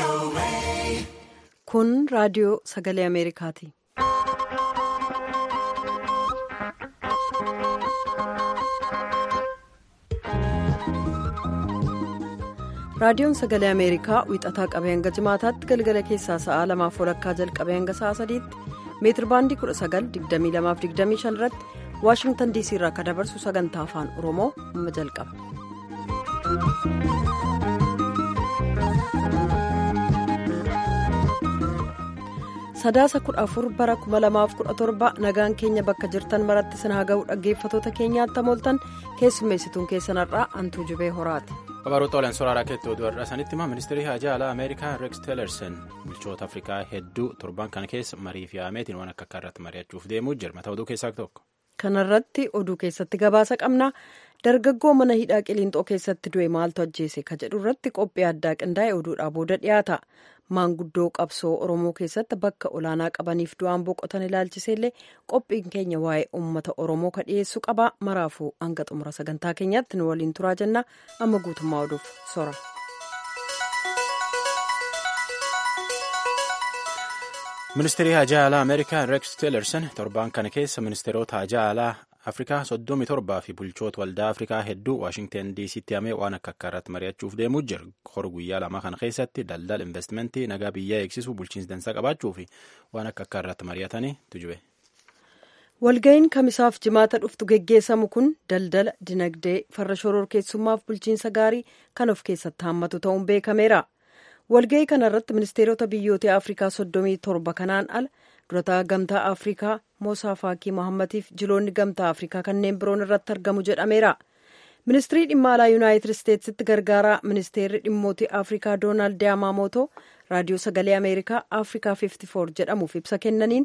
Kun raadiyoo sagalee Ameerikaati. Raadiyoon sagalee Ameerikaa wixataa qabee hanga jimaataatti galgala keessaa sa'a 2:00 jalqabee hanga sa'a 3:00 meetirbaandii 19:22-25 irratti Waashingtan DC irraa akka dabarsu sagantaa afaan Oromoo amma jalqaba. Sadaasa 14 bara 2017 nagaan keenya bakka jirtan maratti sinaa ga'u dhaggeeffatoota keenyaatti mooltan keessummeessituun keessanarraa Antuu Jubee Horaati. Kabaroota olan soraaraa keettoo du'arraa sanitti ministeerri haajaa alaa Ameerikaa Rex Tillerson bulchoota Afrikaa hedduu torban kana keessa marii fi haameetiin waan akka irratti mari'achuuf deemuu jira. Mata oduu keessaa tokko. Kanarratti oduu keessatti gabaasa qabna. Dargaggoo mana hidhaa Qiliinxoo keessatti du'e maaltu ajjeese ka jedhu irratti qophii addaa qindaa'e oduudhaa booda dhiyaata. Maanguddoo qabsoo Oromoo keessatti bakka olaanaa qabaniif du'aan boqotan ilaalchiseellee qophiin keenya waa'ee uummata Oromoo ka dhiyeessu qaba. Maraafuu hanga xumura sagantaa keenyaatti nu waliin turaa jenna. Amma guutummaa oduuf sora. Ministeerri haajaa alaa Ameerikaa Rex Tillerson torban kana keessa ministeerota haajaa alaa Afrikaa 37 fi bulchoota waldaa Afrikaa hedduu Waashingtan DC'tti hamee waan akka irratti mari'achuuf deemuu jira. Hora guyyaa lama kana keessatti daldala investimentii nagaa biyyaa eegsisuu bulchiinsa dansaa qabaachuu fi waan akka irratti mari'atanii tujube. Walga'iin kamisaaf jimaata dhuftu geggeessamu kun daldala dinagdee farra shororkeessummaaf bulchiinsa gaarii kan of keessatti hammatu ta'uun beekameera. Walga'ii kanarratti ministeerota biyyoota Afrikaa 37 kanaan ala durataa gamtaa Afrikaa Moosaa Faakii Mohammadiif jiloonni gamtaa Afrikaa kanneen biroon irratti argamu jedhameera. Ministirii dhimma alaa Yuunaayitid Isteetsitti gargaaraa ministeerri dhimmoota Afrikaa Doonaald Yamaamootoo raadiyoo sagalee Ameerikaa Afrikaa 54 jedhamuuf ibsa kennaniin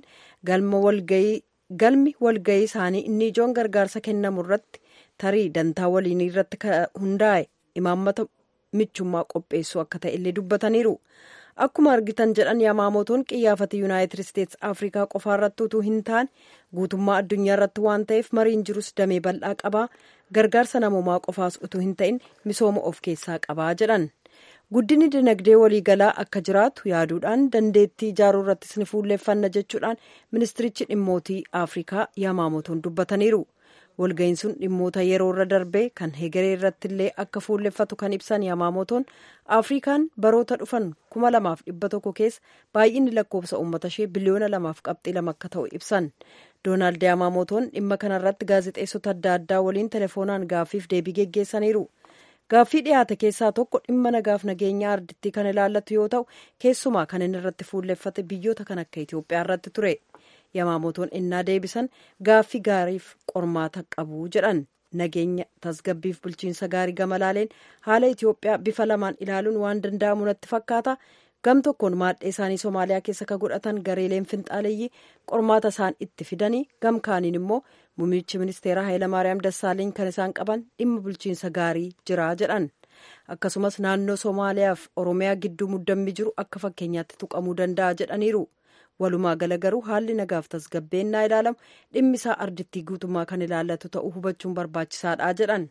galmi walga'ii isaanii inni ijoon gargaarsa kennamu irratti tarii dantaa waliinii irratti hundaa'e imaammata michummaa qopheessuu akka ta'e illee dubbataniiru. Akkuma argitan jedhan Yamaamotoon qiyyaafata Yuunaayitid Isteets Afrikaa qofaarratti utuu hin taane guutummaa addunyaa irratti waan ta'eef mariin jirus damee bal'aa qabaa gargaarsa namoomaa qofaas utuu hin ta'in misooma of keessaa qabaa jedhan. Guddinni dinagdee waliigalaa akka jiraatu yaaduudhaan dandeettii ijaaruu irrattis ni fuulleeffanna jechuudhaan ministirichi dhimmootii Afrikaa Yamaamotoon dubbataniiru. Walga'iin sun dhimmoota yeroo irra darbee kan hegeree irratti illee akka fuulleffatu kan ibsan Yamaamotoon Afrikaan baroota dhufan 2100 keessa baay'inni lakkoofsa uummata ishee biliyoona 2.2 akka ta'u ibsan. Doonaald Yamaamotoon dhimma kanarratti gaazexeessota adda addaa waliin telefoonaan gaaffiif deebii geggeessaniiru. Gaaffii dhiyaate keessaa tokko dhimma nagaaf nageenya ardittii kan ilaallatu yoo ta'u keessumaa kan inni irratti fuulleffate biyyoota kan akka Itoophiyaa irratti ture. Yamaamotoon innaa deebisan gaaffii gaariif qormaata qabu jedhan. Nageenya tasgabbiif bulchiinsa gaarii gama laaleen haala Itoophiyaa bifa lamaan ilaaluun waan danda'amu natti fakkaata. Gam tokkoon maadhee isaanii Somaaliyaa keessa ka godhatan gareeleen finxaaleeyyii qormaata isaan itti fidanii gam kaaniin immoo muummichi ministeeraa Hayilamaariyaam Dassaaleny kan isaan qaban dhimma bulchiinsa gaarii jira jedhan. Akkasumas naannoo Somaaliyaaf Oromiyaa gidduu muddammi jiru akka fakkeenyaatti tuqamuu danda'a jedhaniiru. Walumaa gala garuu haalli nagaaf tasgabbeennaa ilaalamu dhimmi isaa ardittii guutummaa kan ilaallatu ta'uu hubachuun barbaachisaadha jedhan.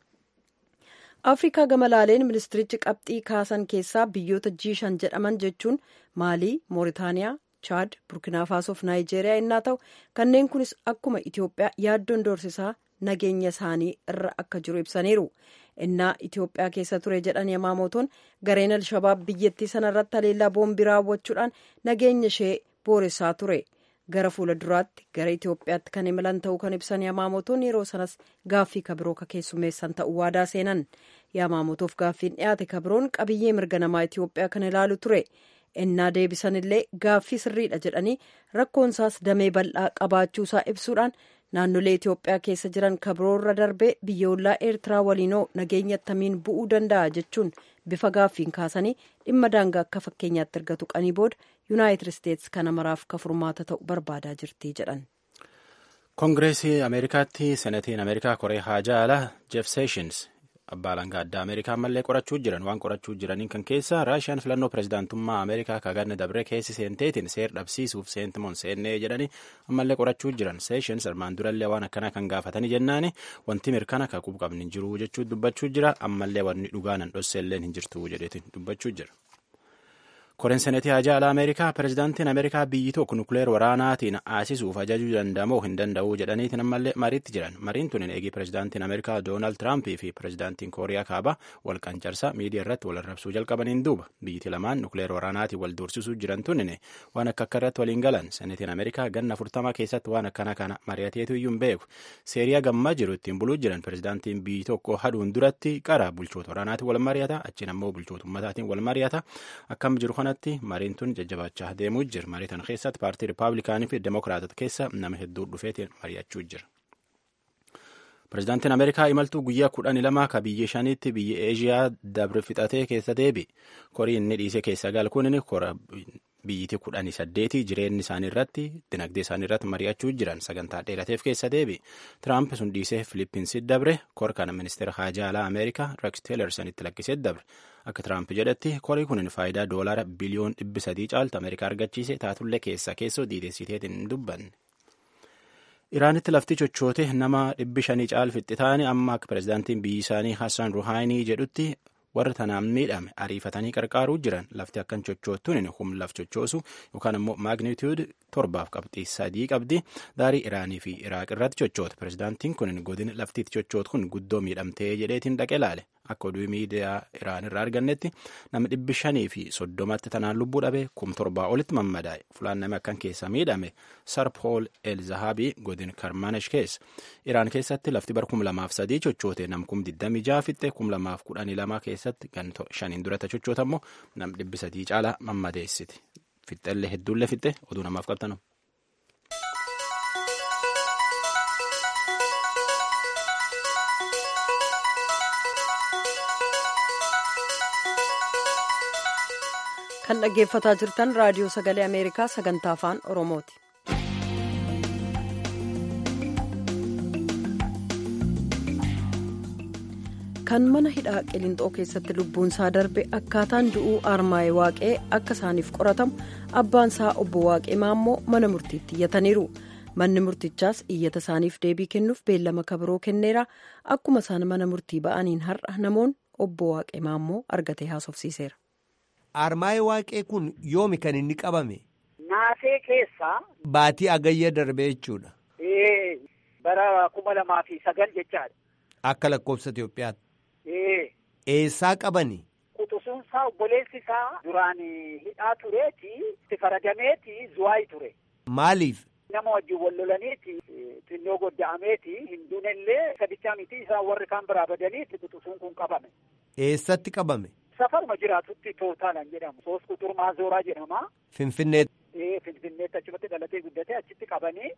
Afrikaa gama laaleen ministirichi qabxii kaasan keessaa biyyoota G5 jedhaman jechuun Maalii, Mooritaaniyaa, Chaad, Burkinaa Faasoof Naayijeeriyaa innaa ta'u kanneen kunis akkuma Itoophiyaa yaaddoon doorsisaa nageenya isaanii irra akka jiru ibsaniiru. Innaa Itoophiyaa keessa ture jedhan Yamaamotoon gareen Alshabaab biyyattii sanarratti haleellaa boombii raawwachuudhaan nageenya ishee booressaa ture. Gara fuula duraatti gara Itoophiyaatti kan imalan ta'uu kan ibsan Yamaamotoon yeroo sanas gaaffii kabiroo ka keessummeessan ta'uu waadaa seenan. Yamaamotoof gaaffiin dhiyaate kabiroon qabiyyee mirga namaa Itoophiyaa kan ilaalu ture. Innaa deebisan illee gaaffii sirriidha jedhanii rakkoonsaas damee bal'aa qabaachuusaa ibsuudhaan naannolee Itoophiyaa keessa jiran kabiroorra darbee biyyoolaa Eertiraa waliinoo nageenya attamiin bu'uu danda'a jechuun bifa gaaffiin kaasanii dhimma daangaa akka fakkeenyaatti erga tuqanii booda Yuunaayitid Isteets kana maraaf ka furmaata ta'u barbaadaa jirti jedhan. Koongireesii Ameerikaatti Senetiin Ameerikaa Koree haajaa alaa Jeff Sessions abbaa alangaa addaa Ameerikaa mallee qorachuu jiran waan qorachuu jiraniin kan keessa Raashiyaan filannoo pirezidaantummaa Ameerikaa kaganne dabre keessi seenteetiin seer dhabsiisuuf seentimoon seennee jedhanii ammallee qorachuu jiran. Sessions armaan durallee waan akkanaa kan gaafatanii jennaani wanti mirkana ka qabni hin jiru jechuu dubbachuu jira ammallee wanni dhugaanan dhosseelleen hin jirtu jedheetiin dubbachuu jira. Koreen senetii haajaa alaa Ameerikaa pirezidaantiin Ameerikaa biyyi tokko nukleer waraanaatiin aasisuuf ajajuu danda'amoo hin danda'uu jedhaniitiin ammallee mariitti jiran. Mariin tun eegii pirezidaantiin Ameerikaa Doonaald Tiraampii fi pirezidaantiin Kooriyaa Kaabaa wal qancarsa miidiyaa irratti wal arrabsuu jalqabaniin duuba. Biyyiti lamaan nukleer waraanaatiin wal doorsisuu jiran tunin waan akka irratti waliin galan. Senetiin Ameerikaa ganna 40 keessatti waan akkana kana mari'ateetu iyyuu hin beeku. Seeriyaa gammaa jiru ittiin buluu jiran pirezidaantiin biyyi tokko haduun duratti qara bulchoota waraanaatiin wal mari'ata. Achiin ammoo bulchoota ummataatiin wal mari'ata. Akkam jiru kanatti mariin tun jajjabaachaa deemuu jira. Marii tan keessatti paartii Rippaabilikaanii fi Demokiraatota keessa nama hedduu dhufeetiin mari'achuu jira. Pirezidaantiin Ameerikaa imaltuu guyyaa 12 ka biyya shaniitti biyya Eeshiyaa dabre fixatee keessa deebi. Korii inni dhiisee keessa gal kun kora biyyiti 18 jireenya isaanii irratti dinagdee isaanii irratti mari'achuu jiran sagantaa dheerateef keessa deebi. Tiraamp sun dhiisee Filiippiinsitti dabre kor kana ministeera haajaa alaa Ameerikaa Rex Tillersonitti lakkisee dabre. Akka Tiraamp jedhetti korii kun faayidaa doolaara biliyoon 300 caaltu Ameerikaa argachiise taatullee keessoo diideessiteetiin hin dubbanne. Iraanitti lafti chochoote nama 500 caal fixxi ta'anii amma akka pirezidaantiin biyyi isaanii Hassan Ruhaanii jedhutti warra tanaan miidhame ariifatanii qarqaaruu jiran lafti akkan chochoottuun humna laf chochoosu yookaan immoo maagnituud 7.3 qabdi daarii Iraanii fi Iraaq irratti chochoota. Pirezidaantiin kun godina laftiitti chochootu kun guddoo miidhamtee jedheetiin dhaqee laale. Akka oduu miidiyaa Iraan irraa argannetti nama 530 tanaan lubbuu dhabe 7,000 olitti mammadaa'e. Fulaan nama akkan keessa miidhame Sarpool El Zahabii godin Karmanesh keessa. Iraan keessatti lafti bar 2003 chochoote nam 26 fixxe 2012 keessatti ganto 5 durata chochoota immoo nam 300 caalaa mammadeessiti. Fixxellee hedduullee fixxe oduu namaaf qabtanu. Kan dhaggeeffataa jirtan raadiyoo sagalee Ameerikaa sagantaa afaan Oromooti. Kan mana hidhaa Qiliinxoo keessatti lubbuun isaa darbe akkaataan du'uu Armaayee Waaqee akka isaaniif qoratamu abbaan isaa obbo Waaqee Maammoo mana murtiitti iyyataniiru. Manni murtichaas iyyata isaaniif deebii kennuuf beellama kabiroo kenneera. Akkuma isaan mana murtii ba'aniin har'a namoonni obbo Waaqee Maammoo argatee haasofsiiseera. Armaayee Waaqee kun yoomi kan inni qabame? Naasee keessaa. Baatii agayya darbe jechuudha. Bara 2009 jechaadha. Akka lakkoofsa Itoophiyaatti. Eessaa qabani? Quxusuunsaa obboleessi isaa duraan hidhaa tureeti itti faragameeti zuwaayii ture. Maaliif? Nama wajjin wal lolaniiti xinnoo godda'ameeti hinduunillee sadichaa miti isaan warri kaan biraa badaniiti quxusuun kun qabame. Eessatti qabame? Safaruma jiraatutti tootaalan jedhamu. Soos Quxur Maazooraa jedhama. Finfinneetti. Finfinneetti achumatti dhalatee guddatee achitti qabanii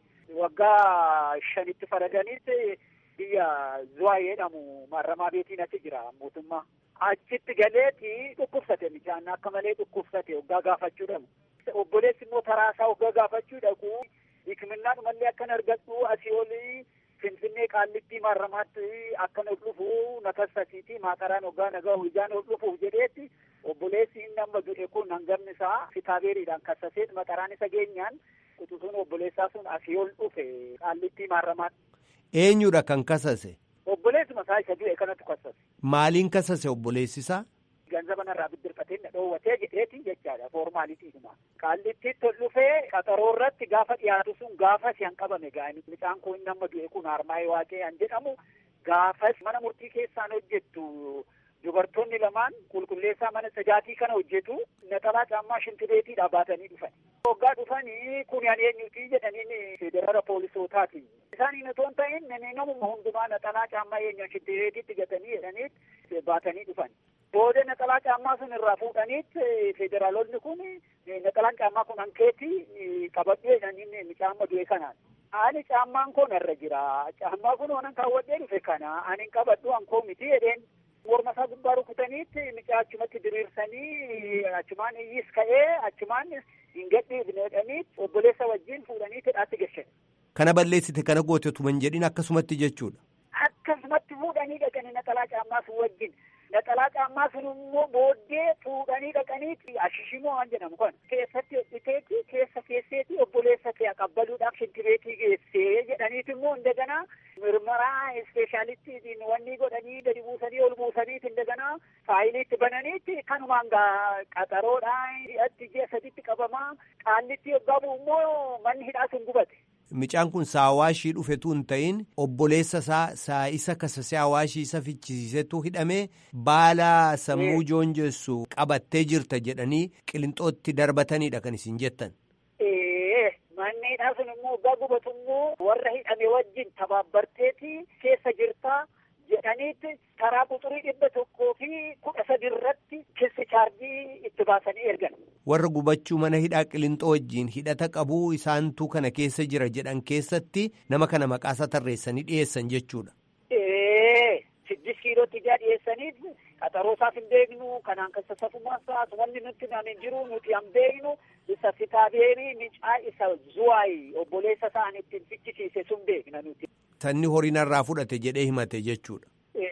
waggaa 5 faraganiitti biyya Zuwaayee jedhamu maaramaa beetiin achi jira mootummaa. Achitti galeeti dhukkubsate mijaan akka malee dhukkubsate waggaa gaafachuu dhabu. Obboleessi immoo taraasaa waggaa gaafachuu dhaqu hikiminnaadhumallee akkan argadhu asii olii Finfinnee Qaallittii maaramaatti akkan ol dhufu na kassasiiti maataraan waggaa nagaa hojjaan ol dhufuuf jedheetti obboleessi inni amma du'e kun hangamni isaa kitaabeeriidhaan kassaseet maqaraan isa geenyaan quxusuun obboleessaa sun asii ol dhufe Qaallittii maaramaatti. Eenyudha kan kassase? Obboleessuma isaa isa du'e kanatti kassase. Maaliin kassase obboleessisaa? Ganzaba narraa biddirfatee na dhoowwatee jedheeti jechaadha foormaaliitiidhuma. Qaallittiitti ol dhufee qaxaroo irratti gaafa dhiyaatu sun gaafa si'an qabame gaa'anii mucaan kun nama du'e kun Armaayee Waaqee an jedhamu gaafas mana murtii keessaan hojjettu dubartoonni lamaan qulqulleessaa mana sajaatii kana hojjetu naxalaa caammaa shintibeetiidhaa baatanii dhufan. Waggaa dhufanii kun ani eenyuti jedhaniin federaala poolisootaati. Isaaniin otoo hin ta'in namuma hundumaa naxalaa caammaa eenyu shintibeetiitti gatanii jedhanii baatanii dhufan. Booda naxalaa caammaa sun irraa fuudhaniitti federaalonni kun naxalaan caammaa kun hankeetti qabadhu jedhaniin mucaan du'e kanaan. Ani caammaan koo narra jira. Caammaa kun waan kaawwadhee dhufe kana ani qabadhu hankoo miti jedheen. Morma isaa gubbaa rukutaniitti mucaa achumatti diriirsanii achumaan iyyis ka'ee achumaan hin gadhiifne jedhanii obboleessa wajjin fuudhanii hidhaatti gashan. Kana balleessite kana goote otuma hin jedhin akkasumatti jechuudha. Akkasumatti fuudhanii dhaqanii naxalaa caammaa sun wajjin Naxalaa caammaa sun immoo booddee fuudhanii dhaqanii ashishimoo waan jedhamu kun keessatti hodhiteeti keesseeti obboleessa kee qabbaluudhaaf shintibeetii geessee jedhaniit immoo indaganaa mirmaraa ispeeshaalittiin wanni godhanii gadi buusanii ol buusaniit indaganaa faayiliitti bananiitti kanumaan qaxaroodhaan hidhatti ji'a saditti qabamaa qaallitti yoggaa bu'u immoo manni hidhaa sun gubate. Mucaan kun Awaashii dhufetu hin ta'in obboleessa isaa isa kasasee Awaashii isa fichisiisetu hidhamee baala sammuu joonjessu qabattee jirta jedhanii Qilinxootti darbataniidha kan isin jettan. Manni hidhaa sun immoo waggaa gubatu immoo warra hidhame wajjin tabaabbarteeti keessa jirtaa jedhaniitti karaa quxurii 113 irratti keessa chaarjii itti baasanii ergan. Warra gubachuu mana hidhaa Qilinxoo wajjin hidhata qabuu isaantu kana keessa jira jedhan keessatti nama kana maqaasaa tarreessanii dhiyeessan jechuudha. 6 kiilootti ijaa dhiyeessaniif qaxaroosaaf hin beeknu kanaan kan sassafumaas wanni nutti naan hin jiru nuti hin beeknu isa kitaabeerii micaa isa zuwaayii obboleessa isaan ittiin fichisiise sun beekna nuti. Sanni horiinarraa fudhate jedhee himate jechuudha.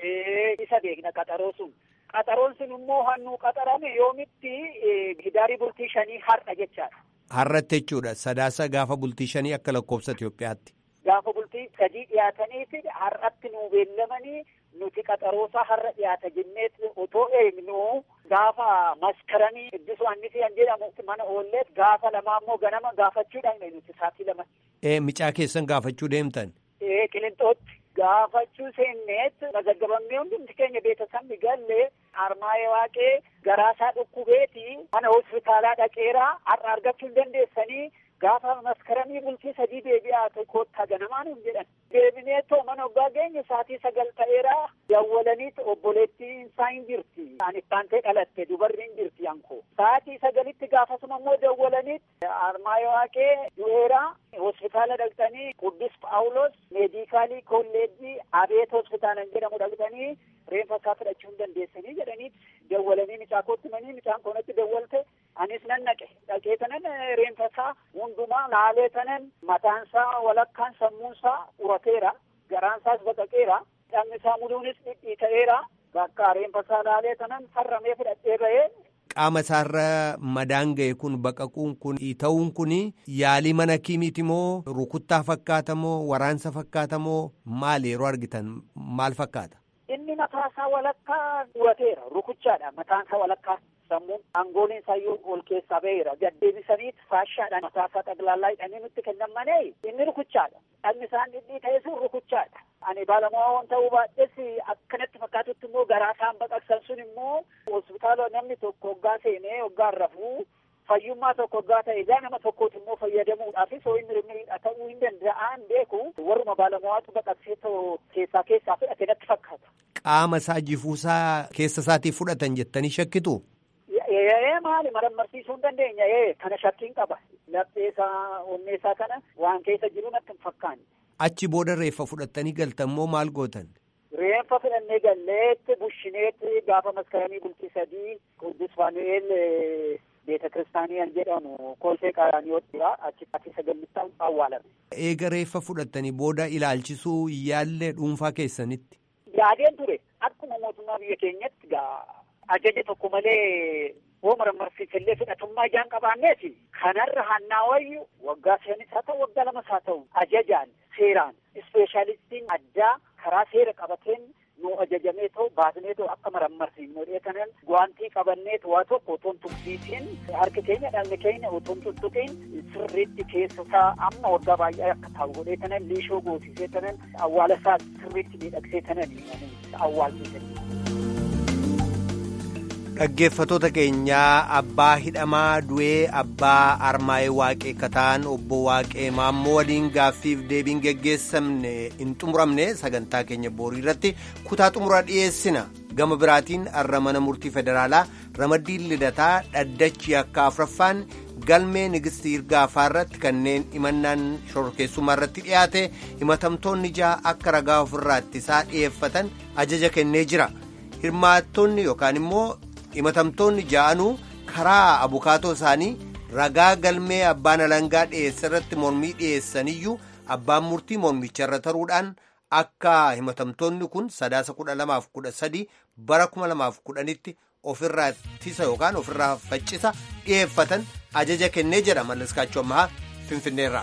Isa beekna qaxaroo sun. Qaxaroon sun immoo hannuu qaxarame yoomitti hidaarii bultii 5 har'a jechaadha. Har'atti jechuudha. Sadaasa gaafa bultii 5 akka lakkoofsa Itoophiyaatti. Gaafa bultii 3 dhiyaataniiti har'atti nuu beellamanii nuti qaxaroosaa har'a dhiyaata jenneet otoo eegnu gaafa maskaranii iddisu annisi an jedhamu mana oolleet gaafa lamaa immoo ganama gaafachuudhaan nuti saatii 2. Micaa keessan gaafachuu deemtan? Qilinxootti. Gaafachuu seenneet mazagabamnee hundumti keenya beetasamni gallee Armaayee Waaqee garaasaa dhukkubeeti mana hospitaalaa dhaqeeraa har'a argachuu hin dandeessanii gaafa maskaranii bultii 3 deebi'aa koottaa ganamaan hin jedhan. Deebineetoo mana hoggaa geenye saatii 9 ta'eeraa yawwalaniit obboleettiin isaa hin jirti. Ani taantee dhalatte dubarri hin jirti yankoo. Saatii 9tti gaafasuma immoo dawwalaniit Armaayee Waaqee du'eeraa hospitaala dhaqxanii Quddus Phaawulos meedikaalii kolleejjii Abeet hospitaalan jedhamu dhaqxanii reenfa isaa fudhachuu hin dandeessanii jedhanii dawwalanii micaa kootti manii micaan koonatti dawwalte anis nan dhaqee tanan reenfa isaa hundumaa laalee tanan mataansaa walakkaan sammuunsaa urateera garaansaas baqaqeera dhagni isaa muluunis dhidhiita'eera bakka reenfa isaa laalee tanan farramee fudhadhee ba'ee. Qaama isaarra madaan ga'e kun baqaquun kun ta'uun kun yaalii mana kiimiiti moo rukuttaa fakkaata moo waraansa fakkaata moo maal yeroo argitan maal fakkaata? Inni mataasaa walakkaa urateera rukuchaadha mataasaa walakkaa sammuun aangooliin isaayyuu ol keessaa ba'eera gaddeebisaniit faashaadhaan mataasaa xaglaallaa hidhanii nutti kennan malee inni rukuchaadha dhagni isaan dhidhii ta'e sun rukuchaadha. Ani baalamaa waan ta'uu baadhes akkanatti fakkaatutti immoo garaasaan baqaqsan sun immoo hospitaala namni tokko hoggaa seenee hoggaan rafuu fayyummaa tokko hoggaa ta'e ijaa nama tokkooti immoo fayyadamuudhaafis hoo inni mirmiidha ta'uu hin danda'an beeku warruma baalamaatu baqaqsee keessaa fudhate natti fakkaata. Qaama isaa jifuusaa keessa isaatii fudhatan jettanii shakkitu? Maali marammarsiisuu hin dandeenya kana shakkiin qaba lapheesaa onneesaa kana waan keessa jiru natti hin fakkaanne. Achi booda reeffa fudhattanii galtan moo maal gootan? Reeffa fudhannee galleetti bushineetti gaafa maskaranii bultii 3 Quddus Faanu'eel beeta kiristaanii jedhamu koosee qaaraaniyoottiidha achi sagalittaan awwaalame. Eega reeffa fudhattanii booda ilaalchisuu yaallee dhuunfaa keessanitti? Yaadeen ture akkuma mootummaa biyya keenyatti ajaja tokko malee hoo marammarsiisallee fudhatummaa ijaan qabaanneeti kanarra hannaa wayyu waggaa 5 haa ta'u waggaa 2 haa ta'u ajajaan seeraan ispeeshaalistiin addaa karaa seera qabateen nu ajajamee ta'u baasnee ta'u akka marammarsiifnu dheetanan guwaantii qabannee waa tokko otoon tuqsiitiin harki keenya dhalli keenya otoon tuttuqiin sirriitti keessasaa amma waggaa baay'ee akka taa'u godhee tanan liishoo goosisee tanan awwaala isaa sirriitti miidhagsee tanan awwaalchisan. Dhaggeeffatoota keenyaa abbaa hidhamaa du'ee abbaa Armaayee Waaqee kataan obbo Waaqee Maammoo waliin gaaffiif deebiin geggeessamne hin xumuramne sagantaa keenya boorii irratti kutaa xumuraa dhiyeessina gama biraatiin har'a mana murtii federaalaa ramaddiin lidataa dhaddachi akka 4ffaan galmee Nigistii Irgaafaa irratti kanneen himannaan shororkeessummaa irratti dhiyaate himatamtoonni 6 akka ragaa ofirraa ittisaa dhiyeeffatan ajaja kennee jira hirmaattonni yookaan immoo himatamtoonni 6 karaa abukaatoo isaanii ragaa galmee abbaan alangaa dhiyeesse irratti mormii dhiyeessaniyyuu abbaan murtii mormicharra taruudhaan akka himatamtoonni kun 9/12/13 bara 2010tti ofirraa ittisa yookaan ofirraa faccisa dhiyeeffatan ajaja kennee jedha Mallaskaachoo Ammahaa Finfinneerraa.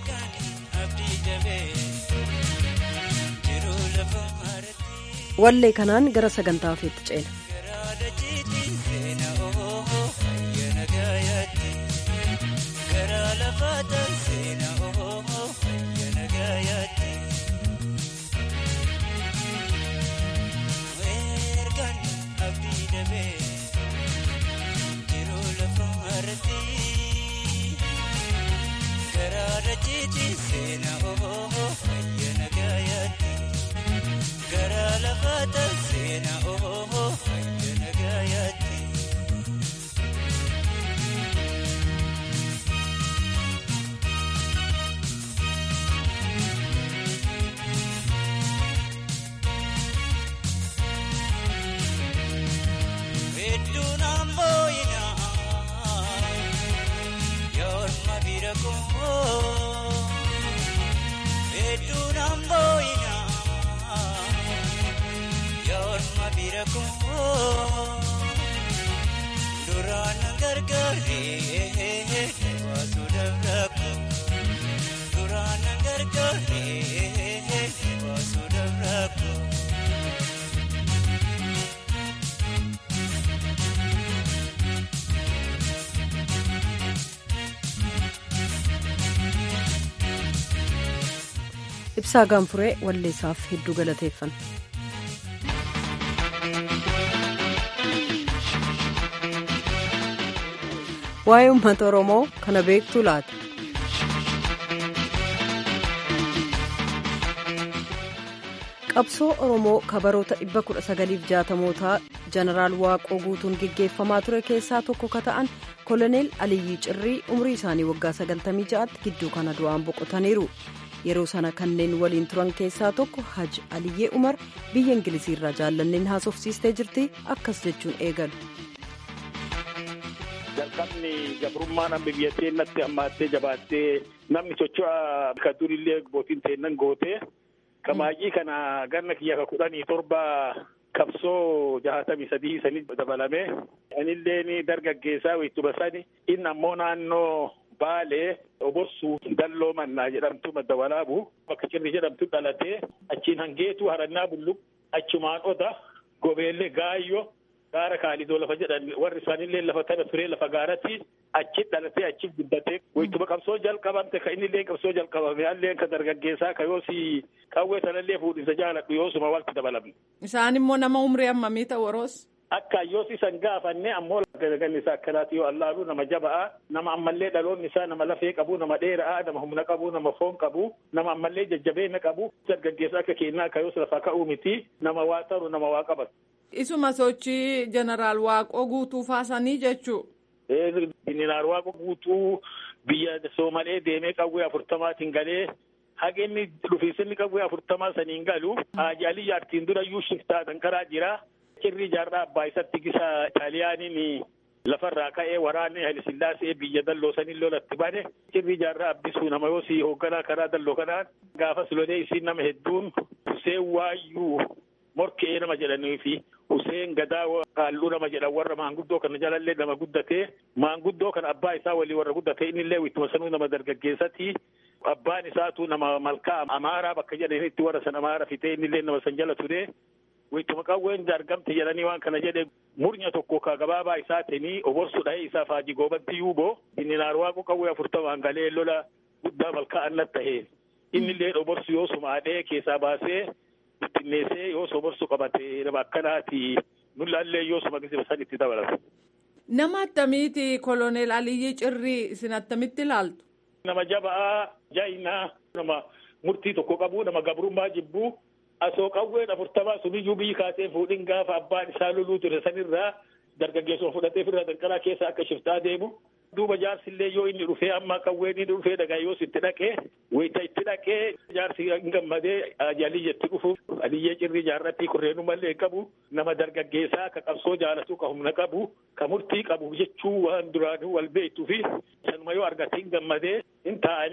wallee kanaan gara sagantaa ofiitti ceena. Ibsaa Gaanfuree walleessaaf hedduu galateeffanna. Waa'ee uummata Oromoo kana beektuu laata? Qabsoo Oromoo kabaroota 1960mootaa Jeneraal Waaqoo guutuun geggeeffamaa ture keessaa tokko ka ta'an Koloneel Aliyyii Cirrii umrii isaanii waggaa 96tti gidduu kana du'aan boqotaniiru. Yeroo sana kanneen waliin turan keessaa tokko Haji Aliyyee Umar biyya Ingiliziirraa jaallanneen haasofsiistee jirti akkas jechuun eegalu. Jalqabni gabrummaan amma biyyattii natti hammaattee jabaattee namni socho'aa ka durillee bootiin teennan gootee kamaayii kana ganna kiyya 17 qabsoo 63 sanii dabalame anillee dargaggeessaa wayituma sani inni ammoo naannoo Baalee oborsuu dalloo mannaa jedhamtu madda walaabu bakka cirri jedhamtu dhalatee achiin hangeetu harannaa bulluq achumaan oda gobeellee gaayyoo gaara kaalidoo lafa jedhan warri isaanillee lafa tana turee lafa gaaratti achi dhalatee achi guddatee wayituma qabsoo jalqabamte ka innillee qabsoo jalqabame allee ka dargaggeessaa ka yoosi qawwee sanallee fuudhinsa jaaladhu yoosuma walti dabalamne. Isaan immoo nama umrii hammamii ta'u Oroos? Akka yoos isan gaafanne ammoo ganni isaa akkanaati yoo allaalu nama jaba'aa nama ammallee dhaloonni isaa nama lafee qabu nama dheeraa nama humna qabu nama foon qabu nama ammallee jajjabeenya qabu dargaggeessa akka kennaa akka yoos lafa ka'uu miti nama waa taru nama waa qabatu. Isuma sochii Jeneraal Waaqoo guutuu faasanii jechuu. Jeneraal Waaqoo guutuu biyya Soomalee deemee qawwee 40 galee haqeenni dhufiisinni qawwee 40 saniin galu Haji Aliyyii Artiin durayyuu shiftaatan karaa jira. Cirrii jaarraa abbaa isatti gisa Xaaliyaaniin lafarraa ka'ee waraanni Haile Sillaasee biyya dalloo saniin lolatti bane cirrii jaarraa abbisuu nama yoosii hoogganaa karaa dalloo kanaan gaafas lolee isiin nama hedduun Huseen Waayyuu morkee nama jedhanii fi Huseen Gadaa Qaalluu nama jedhan warra maanguddoo kana jalallee nama guddatee maanguddoo kana abbaa isaa walii warra guddatee innillee wittuma sanuu nama dargaggeessati abbaan isaatu nama malkaa Amaaraa bakka jedhanitti warra san Amaaraa fitee innillee nama san jala ture. Wayituma qawween argamte jedhanii waan kana jedhe murnya tokko ka gabaabaa isaatiin oborsu dhahee isaa Faaji Goobanti Yuuboo Jeneraal Waaqoo qawwee 40 galee lola guddaa malkaa annat tahee innillee oborsu yoosuma adhee keessaa baasee bittinneessee yoos oborsu qabatee nama akkanaati nulaallee yoosuma gisa san itti dabalata. Nama attamiiti Koloneel Aliyyii Cirrii isin attamitti ilaaltu? Nama jaba'aa jaayinaa nama murtii tokko qabu nama gabrummaa jibbuu. Asoo qawween 40 suniyyuu biyyi kaasee fuudhin gaafa abbaan isaa loluu ture sanirraa dargaggeessuma fudhatee firra danqaraa keessa akka shiftaa deemu. Duuba jaarsillee yoo inni dhufee amma qawween inni dhufee dhagaa yoos itti dhaqee wayita itti dhaqee jaarsi hin gammadee Aliyyee itti dhufu Aliyyee Cirrii jaarratti kurreenumallee qabu nama dargaggeessaa ka qabsoo jaalatu ka humna qabu ka murtii qabu jechuu waan duraanuu wal beektuu fi sanuma yoo argate hin gammadee hin taa'anii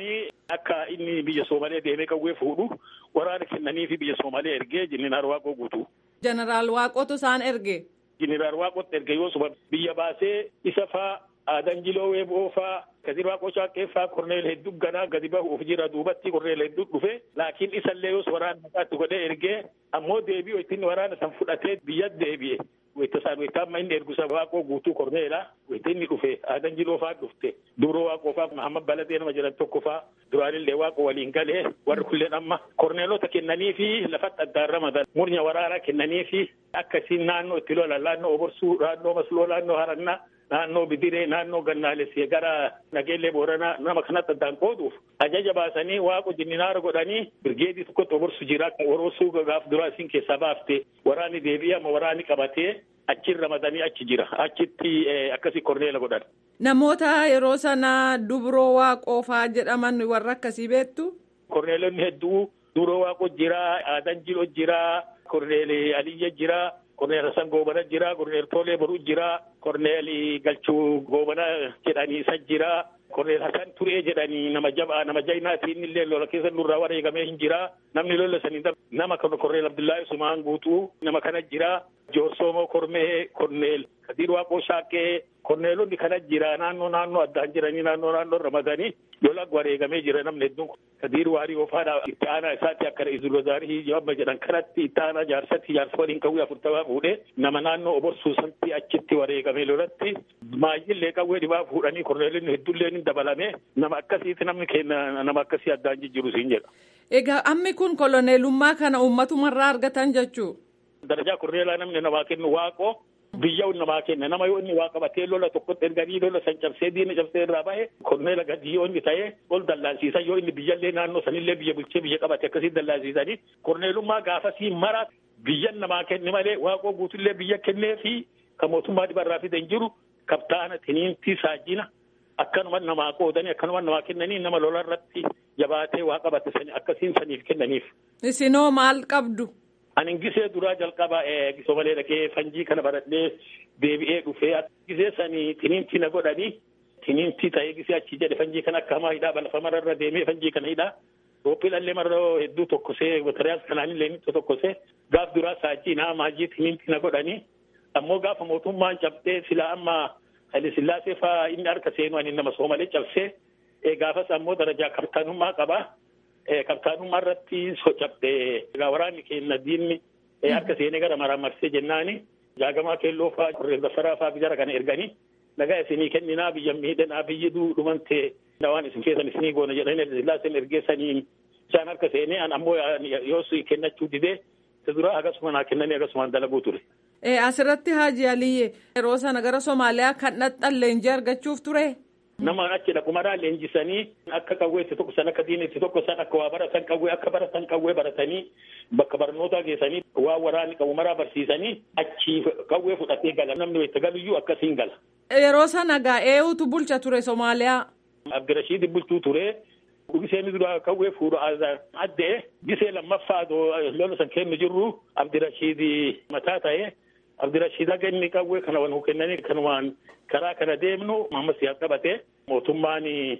akka inni biyya Soomalee deemee qawwee fuudhu waraana kennanii fi biyya Soomalee ergee Jeneraal Waaqoo guutuu. Jeneraal Waaqootu isaan erge. Jeneraal Waaqootti erge yoo suba biyya baasee isa faa Aadan Jiloo Weeboo faa Kadir Waaqoo Shaaqqee faa Korneel hedduu ganaa gadi bahuuf jira duubatti Korneel hedduu dhufe laakiin isallee yoo waraana maqaatti godhee ergee ammoo deebi'u ittiin waraana san fudhatee biyya deebi'e. Wayitaamma inni ergusa Waaqoo guutuu Korneela wayita inni dhufe Aadan Jiloo faa dhufte Dubroo Waaqoo faa Mahammad Baladee nama jedhan tokko faa duraanillee Waaqoo waliin galee warri kulleen amma Korneelota kennanii fi lafatti addaan ramadan murnya waraanaa kennanii fi akkasiin naannoo itti lolan naannoo Oborsuu naannoo Masloo naannoo Harannaa naannoo Bidiree naannoo Gannaalessee gara Nageellee Booranaa nama kanatti addaan qooduuf ajaja baasanii Waaqoo Jeneraal godhanii birgeedii tokkotti Oborsuu jira Oroosuu gaaf duraa isin keessaa baafte waraanni deebi'ee amma waraanni qabatee achiin ramadanii achi jira achitti akkasii Korneela godhan. Namoota yeroo sana Dubroo Waaqoo faa jedhaman warra akkasii beektu? Korneelonni hedduu Dubroo Waaqoo jira Aadan Jiloo jira Korneel Aliyya jira. Korneel Hasan Goobana jira, Korneel Toolee Boruu jira, Korneel Galchuu Goobana jedhanii isa jira, Korneel Hasan Turee jedhanii nama jabaa nama jaynaatiin illee lola keessa nurraa wareegamee hin jira. Namni lola sanii nama Korneel Abdullaahi Sumaan guutuu nama kana jira. Joorsoomoo Kormee, Korneel Kadir Waaqoo Shaaqqee, Korneelonni kana jira naannoo addaan jiranii naannoo ramadanii lola wareegamee jira namni hedduun. Kadir Waarii Ofaadhaa itti aanaa isaatti akka Izulozaarii Jawabba jedhan kanatti itti aanaa jaarsa waliin qawwee 40 fuudhee nama naannoo Oborsuu sanatti achitti wareegamee lolatti maayillee qawwee dhibaa fuudhanii Korneelonni hedduullee ni dabalame nama akkasiiti namni keenya nama akkasii addaan jijjiiru siin jedha. Egaa ammi kun koloneelummaa kana ummatumarraa argatan jechuu? Darajaa Korneelaa namni namaa kennu Waaqoo biyya namaa kenna nama yoo inni waa qabatee lola tokkotti erganii lola san cabsee diina cabsee irraa bahe Korneela gadi yoo inni ta'ee ol dallaansiisan yoo inni biyyallee naannoo sanillee biyya bulchee biyya qabate akkasii dallaansiisanii Korneelummaa gaafasii mara biyyan namaa kenne malee Waaqoo guutullee biyya kennee fi kan mootummaa dhibarraa fide hin jiru kaptaana tiniintii saajina akkanuma namaa qoodanii akkanuma namaa kennanii nama lola irratti jabaatee waa qabate sani akkasiin saniif kennaniif. Isinoo maal qabdu? Ani gisee duraa jalqaba Soomalee dhaqee fanjii kana baradhee deebi'ee dhufee gisee sanii tiniintii na godhanii tiniintii ta'ee gisee achi jedhe fanjii kana akka hamaa hidhaa balafa mararra deemee fanjii kana hidhaa rooppiilallee marroo hedduu tokkosee watariyaas kanaanillee nitti tokkosee gaaf duraa saajii naa maajii tiniintii na godhanii ammoo gaafa mootummaan cabdee silaa amma Haile Sillaasee fa'aa inni harka seenu ani nama Soomalee cabsee gaafas ammoo darajaa kaptaanummaa qabaa. Kaptaanummaa irratti cabdee waraanni keenya diinni harka seenee gara maramarsee jennaani jaagamaa keelloo fa'aa Korneel Zafaraa fa'aa jara kana erganii nagaa isinii kenninaa biyya miidhanaa biyyi dhumante waan isin keessan isinii goona jedhanii Sillaaseen ergeessanii isaan harka seenee ammoo yoos kennachuu didee dura akkasuma naa kennanii akkasumaan dalaguu ture. Asirratti Haaji Aliyyee yeroo sana gara Somaaliyaa kan dhaqxan leenjii argachuuf ture. Nama achi dhaqumaraa leenjisanii akka qawwee itti tokko san akka diina itti tokko san akka waa baratan qawwee akka baratan qawwee baratanii bakka barnootaa geessanii waa waraanni qabumaraa barsiisanii achi qawwee fudhatee gala namni itti galuyyuu akkasiin gala. Yeroo sana eenyutu bulcha ture Somaaliyaa? Abdirashiid bulchuu ture. Giseen dura qawwee fuudhu addee gisee lammaffaa lola san kennu jirru Abdirashiid mataa ta'ee Abdirashiid akka inni qawwee kana waan kennanii kanumaan karaa kana deemnu Muhammad Siyaad qabatee mootummaan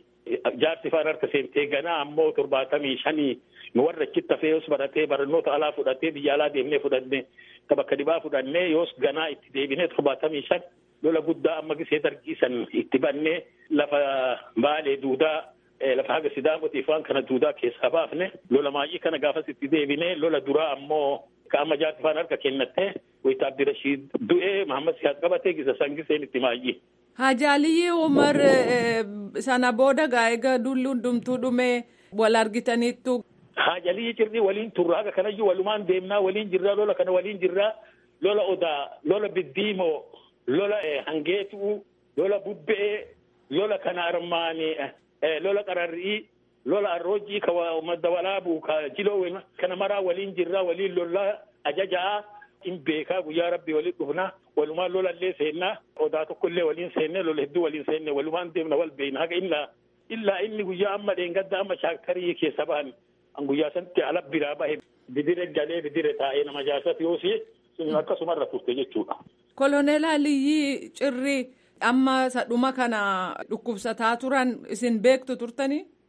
jaarsi faan harka seentee ganaa ammoo 75 nu warra achitti hafee yoos baratee barnoota alaa fudhatee biyya alaa deemnee fudhannee bakka dhibaa fudhannee yoos ganaa itti deebinee 75 lola guddaa amma gisee dargiisan itti bannee lafa baalee duudaa lafa haga sidaamotiif waan kana duudaa keessaa baafne lola maayii kana gaafas itti deebinee lola duraa ammoo Ka'ama jaarsi faan harka kennattee wayita Abdirashiid du'ee Muhammad Siyaad qabatee gisa san giseen itti maayii. Haaji Aliyyee Umar sana booda egaa dulli hundumtuu dhumee wal argitaniittu. Haaji Aliyyee cirrii waliin turraa akka kanayyuu walumaan deemnaa waliin jirraa lola kana waliin jirraa lola odaa lola biddiimoo lola hangeetuu lola bubbee lola kana armaanii lola qararrii. Lola arroojii ka madda walaabu ka jiloo kana maraa waliin jirraa waliin lola ajajaa in beekaa guyyaa rabbii waliin dhufnaa walumaan lolallee seennaa odaa tokkollee waliin seennee lola hedduu waliin seennee walumaan deemna wal beeyna haga illaa inni guyyaa amma dheengadda amma shaaktarii keessa ba'an an guyyaa sanatti ala biraa bahe bidire galee bidire taa'ee nama jaarsatti yoosii sun akkasumarra turte jechuudha. Koloneel Aliyyii Cirrii amma sadhuma kana dhukkubsataa turan isin beektu turtanii?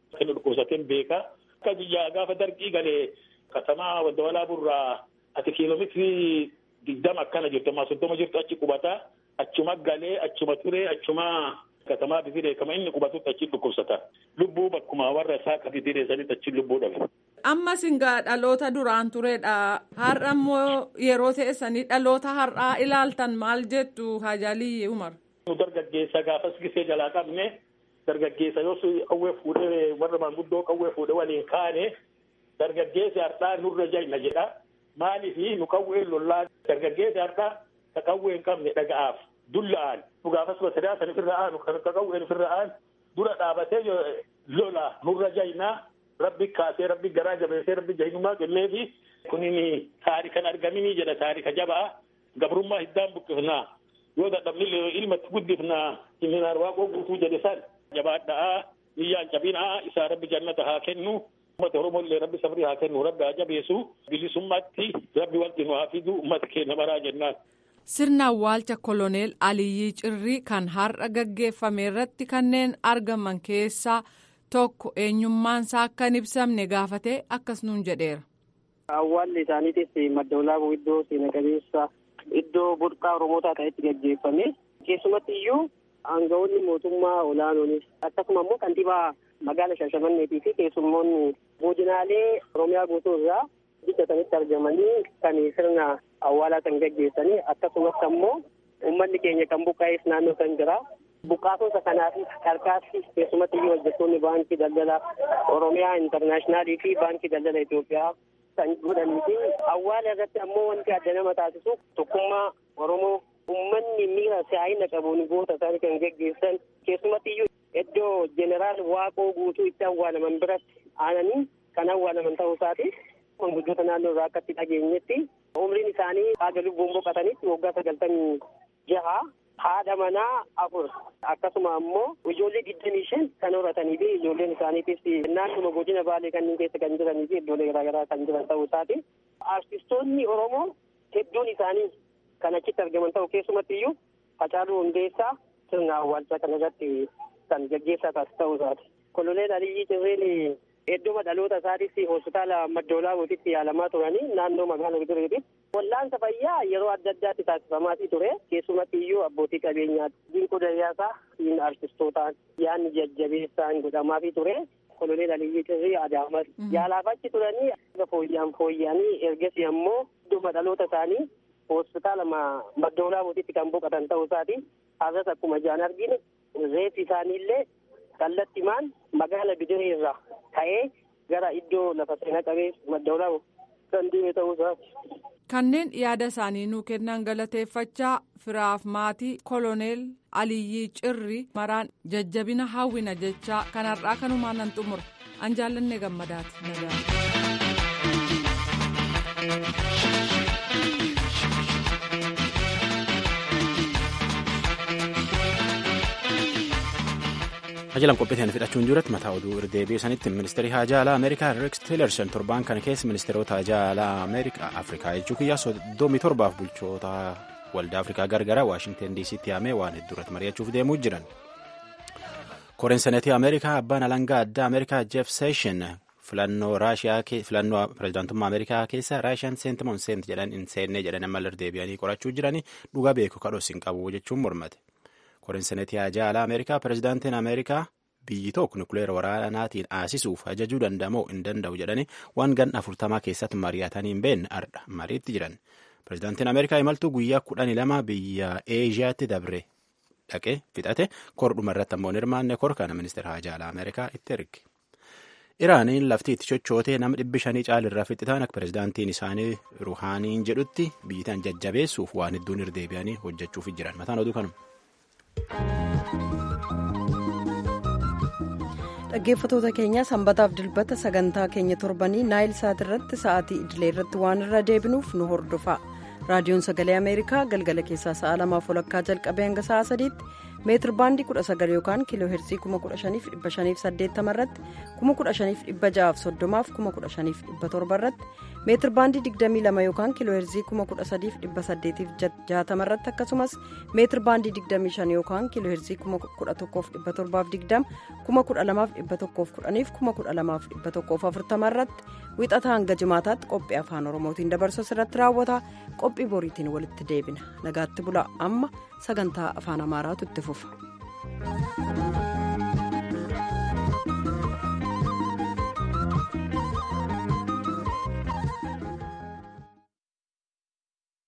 kan dhukkubsateen beeka. Akka biyya gaafa dargii galee katamaa Wadawalaa burraa ati kiiloomeetirii 20 akkana jirtu amma 30 jirtu achi qubata. Achuma galee achuma turee achuma katamaa bifiree kama inni qubatutti achi dhukkubsata. Lubbuu bakkuma warra isaa ka bifiree sanitti achi lubbuu dhabe. Amma singaa dhaloota duraan turedha. Har'a immoo yeroo teessanii dhaloota har'aa ilaaltan maal jettu Haajaalii Umar? Dargaggeessa gaafas gisee jalaa qabne dargaggeessa yoo qawwee fuudhee warra maanguddoo qawwee fuudhee waliin kaane dargaggeessi har'aa nurra jayna jedha. Maaliif nu qawwee lollaa dargaggeessi har'aa ka qawwee hin qabne dhaga'aaf dulla'aan nu gaafas basadaa san ofirra aanu kan ka qawween ofirra aan dura dhaabatee lola nurra jaynaa rabbi kaasee rabbi garaa jabeessee rabbi jahinumaa kenneefi kunin taarikan argaminii jedha taarika jabaa gabrummaa hiddaan buqqifnaa yoo dadhabnillee ilmatti guddifnaa himinaan waaqoo guutuu jedhe san jabaadhaa niyyaan cabinaa isaa rabbi jannata haa kennu ummata oromollee rabbi sabrii haa kennu rabbi haa jabeessu bilisummaatti rabbi wanti nu haa fidu ummata keenya maraa jennaan. Sirna awwaalcha koloneel Aliyyii Cirrii kan har'a gaggeeffame irratti kanneen argaman keessaa tokko eenyummaan isaa akka hin ibsamne gaafatee akkas nuun jedheera. Awwaalli isaaniitis madda olaanoo iddoo seena qabeessa iddoo burqaa Oromootaa ta'etti gaggeeffame. Keessumatti iyyuu aangawoonni mootummaa olaanoonis akkasuma immoo kantiibaa magaala Shaashamanneetii fi keessummoonni godinaalee Oromiyaa guutuu irraa biyya sanitti argamanii kan sirna awwaalaa kan gaggeessanii akkasumas immoo uummanni keenya kan buqqaa'es naannoo kan jira. Buqqaatota kanaaf qarqaarsi keessumatti iyyuu hojjettoonni baankii daldala Oromiyaa intarnaashinaалii fi baankii daldala Itoophiyaa kan godhanii fi awwaala irratti ammoo wanti adda nama taasisu tokkummaa Oromoo uummanni miira si'aayina qabuun goota isaanii kan gaggeessan keessumatti iyyuu iddoo jeneraal Waaqoo guutuu itti awwaalaman biratti aananii kan awwaalaman ta'uu isaati. Manguddoota naannoo irraa akkatti dhageenyetti umriin isaanii haga lubbuun boqotanitti waggaa 96 haadha manaa 4 akkasuma ammoo ijoollee 25 kan horatanii fi ijoolleen isaaniitis naannoo godina Baalee kanneen keessa kan jiranii fi iddoolee garaagaraa kan jiran ta'uu isaati. Artistoonni Oromoo hedduun isaanii kan achitti argaman ta'u keessumatti iyyuu Hacaaluu Hundeessaa sirna awwaalchaa kana irratti kan gaggeessaa ta'uu isaati. Koloneel Aliyyii Cirriin iddoo dhaloota isaatis hospitaala madda olaanootitti yaalamaa turanii naannoo magaalaa Guduriitti. Wallaansa fayyaa yeroo adda addaatti taasifamaa ture. Keessumatti iyyuu abbootii qabeenyaa Dinquu Dayyaasaa fi artistootaan yaanni jajjabeessaan godhamaa ture. Koloneel Aliyyii Cirrii Adaamas yaalaaf achi turanii fooyya'anii ergasii ammoo iddoo dhaloota isaanii hospitaala madda olaanootitti kan boqotan ta'uu isaati. Har'as akkuma jaan arginu reeffi isaaniillee kallattimaan magaala Bidiree irraa ka'ee gara iddoo lafa seena qabeessa madda olaanoo kan deeme ta'uu isaati. Kanneen yaada isaanii nuu kennan galateeffachaa firaaf maatii koloneel Aliyyii Cirrii maraan jajjabina hawwina jechaa kan har'aa kanumaan nan xumura. An jaallanne gammadaati nagaa. Ajalan qophiitiin fidhachuun jirutti mataa oduu irdeebii sanitti ministeerri haajaa alaa Ameerikaa Rex Tillerson torbaan kana keessa ministeerota haajaa alaa Ameerikaa Afrikaa jechuu kiyyaa 37 bulchoota waldaa Afrikaa gargaraa Waashingten DC'tti yaamee waan hedduu irratti mari'achuuf deemuu jiran. Koreen seneetii Ameerikaa abbaan alangaa addaa Ameerikaa Jeff Sessions filannoo pireezidaantummaa Ameerikaa keessa Raashiyaan seentimoo seent jedhan hin seennee jedhan amma irdeebi'anii qorachuu jiranii dhugaa beeku kadhos hin qabu jechuun mormate. Koreen seneetii haajaa alaa Ameerikaa pireezidaantiin Ameerikaa biyyi tokko nukuleera waraanaatiin aasisuuf ajajuu danda'amoo hin danda'u jedhanii waan ganna 40 keessatti mari'atanii hin beekne ardha mariitti jiran. Pireezidaantiin Ameerikaa imaltuu guyyaa 12 biyya Eeshiyaatti dabre dhaqee fixate kordhuma irratti ammoo hirmaanne kor kana ministeera haajaa alaa Ameerikaa itti erge. Iraaniin lafti itti chochootee nama 500 caalirraa fixitaan akka pireezidaantiin isaanii Ruhaaniin jedhutti biyyitaan jajjabeessuuf waan hedduun irdeebi'anii hojjechuuf jiran. Mataan oduu kanuma. Dhaggeeffattoota keenya sanbataaf dilbata sagantaa keenya torbanii naayil saat irratti sa'aatii idilee irratti waan irra deebinuuf nu hordofaa. Raadiyoon Sagalee Ameerikaa galgala keessaa sa'a 2:00 jalqabee hanga sa'a 3tti meetir baandii 19 yookaan kiiloo heerzii 15,580 irratti 15,630 fi 15,700 irratti meetir baandii 22 yookaan kiiloo heerzii 13860 irratti akkasumas meetir baandii 25 yookaan kiiloo heerzii 11720 12110 12140 irratti wixata hanga jimaataatti qophii afaan oromootiin dabarsu irratti raawwata. Qophii boriitiin walitti deebina. Nagaatti bulaa. Amma sagantaa afaan amaaraatu itti fufa.